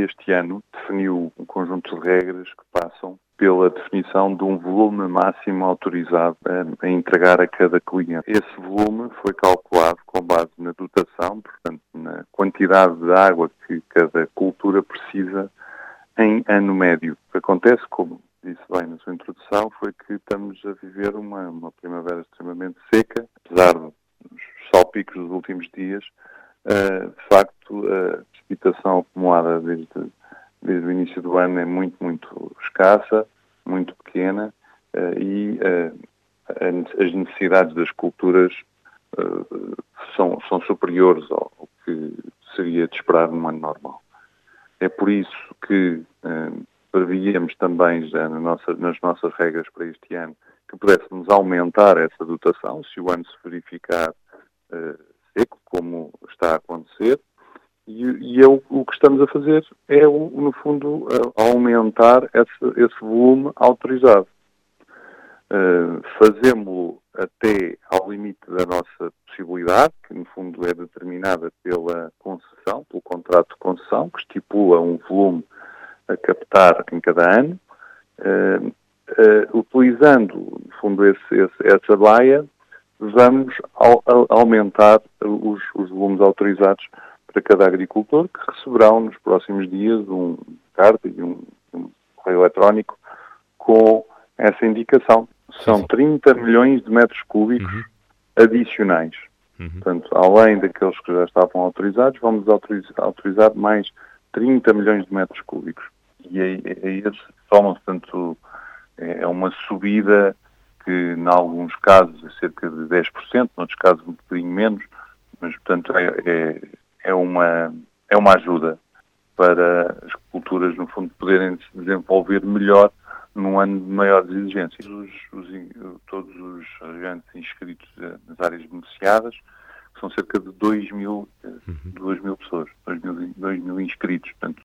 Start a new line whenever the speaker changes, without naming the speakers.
este ano, definiu um conjunto de regras que passam pela definição de um volume máximo autorizado a entregar a cada cliente. Esse volume foi calculado com base na dotação, portanto, na quantidade de água que cada cultura precisa em ano médio. O que acontece, como disse bem na sua introdução, foi que estamos a viver uma primavera extremamente seca, apesar dos salpicos dos últimos dias. De facto, a precipitação acumulada desde o início do ano é muito escassa, muito pequena, e as necessidades das culturas são superiores ao que seria de esperar num ano normal. É por isso que prevíamos também já nas nossas regras para este ano que pudéssemos aumentar essa dotação, se o ano se verificar seco, como está a acontecer, e o que estamos a fazer é, no fundo, aumentar esse volume autorizado. Fazemos-lo até ao limite da nossa possibilidade, que no fundo é determinada pela concessão, pelo contrato de concessão, que estipula um volume a captar em cada ano. Utilizando, no fundo, essa baia, vamos aumentar os volumes autorizados para cada agricultor, que receberão nos próximos dias um carta e um correio eletrónico com essa indicação. São 30 milhões de metros cúbicos adicionais. Portanto, além daqueles que já estavam autorizados, vamos autorizar mais 30 milhões de metros cúbicos. E aí portanto, é uma subida que, em alguns casos, é cerca de 10%, noutros casos um bocadinho menos, mas, portanto, é uma ajuda para as culturas, no fundo, poderem se desenvolver melhor num ano de maiores exigências. Todos os regantes inscritos nas áreas beneficiadas, que são cerca de 2 mil pessoas, 2 mil inscritos. Portanto,